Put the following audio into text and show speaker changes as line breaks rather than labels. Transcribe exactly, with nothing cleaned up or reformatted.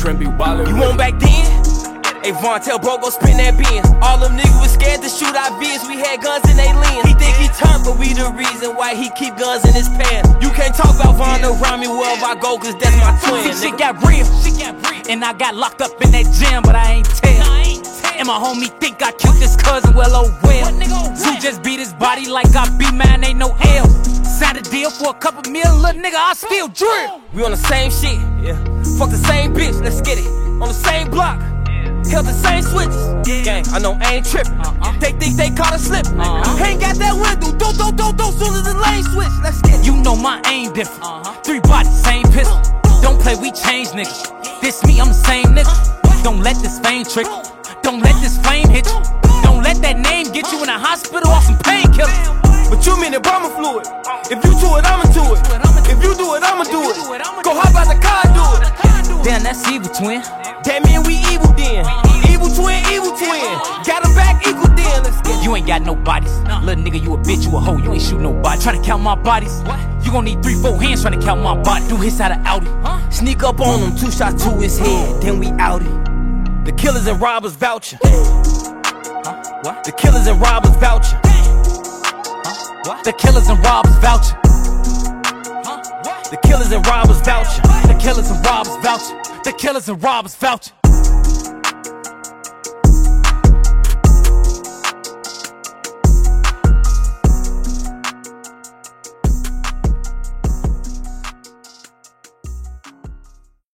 Trent be wildin'.
You want back then? Hey, Von, tell bro, go spin that Benz. All them niggas was scared to shoot our vids. We had guns in they lens. He think he turned, but we the reason why he keep guns in his pants. You can't talk about Von around me wherever I go, cause that's my twin.
See, shit got real, shit got real. And I got locked up in that gym, but I ain't tell. And my homie think I killed his cousin, well, oh well. Zoo just beat his body like I beat mine, ain't no L. Signed a deal for a couple mil, little nigga, I still drill.
We on the same shit, yeah. Fuck the same bitch, let's get it. On the same block. Held the same switches. Gang, I know I ain't trippin'. Uh-uh. They think they caught us slippin'. Uh-huh. Ain't got that window. Do, do, do, do, soon as the lane switch. Let's get it.
You know my aim different. Uh-huh. Three bodies, same pistol. Don't play, we change niggas. This me, I'm the same nigga. Don't let this fame trick you. Don't let this flame hit you. Don't let that name get you in a hospital off some painkillers.
But you mean the bomber fluid. If you do it, I'ma do it. If you do it, I'ma do it. Go hop out the car and do it.
Damn, that's evil, twin.
That mean we evil then. Evil twin, evil twin. Got him back equal then. Let's get it.
You ain't got no bodies. Little nigga, you a bitch, you a hoe. You ain't shoot nobody. Tryna count my bodies. You gon' need three, four hands tryna count my body. Do his out of Audi.
Sneak up on him, two shots to his head, then we outed. The killers and robbers voucher. Huh? What? The killers and robbers voucher.
Huh? What? The killers and robbers voucher.
Huh? What? The killers and robbers voucher.
The killers and robbers voucher. The killers and robbers voucher.